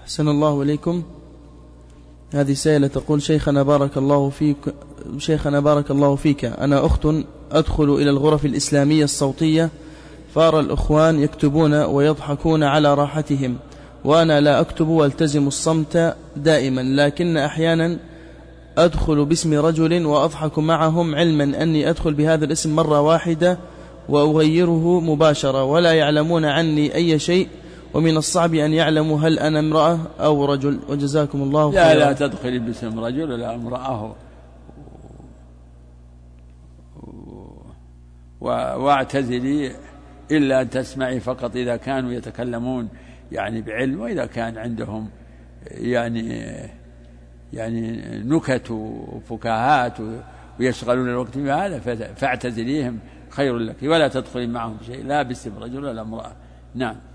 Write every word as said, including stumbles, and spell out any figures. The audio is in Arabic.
أحسن الله إليكم. هذه سائلة تقول: شيخنا بارك الله فيك شيخنا بارك الله فيك أنا أخت أدخل إلى الغرف الإسلامية الصوتية، فأرى الأخوان يكتبون ويضحكون على راحتهم، وأنا لا أكتب والتزم الصمت دائما، لكن أحيانا أدخل باسم رجل وأضحك معهم، علما أني أدخل بهذا الاسم مرة واحدة وأغيره مباشرة، ولا يعلمون عني أي شيء، ومن الصعب أن يعلموا هل أنا امرأة أو رجل، وجزاكم الله خيرا. لا لا تدخل باسم رجل ولا امرأة، واعتزلي إلا أن تسمعي فقط إذا كانوا يتكلمون يعني بعلم، وإذا كان عندهم يعني يعني نكت وفكاهات ويشغلون الوقت بهذا فاعتزليهم خير لك، ولا تدخلي معهم شيء لا باسم رجل ولا امرأة. نعم.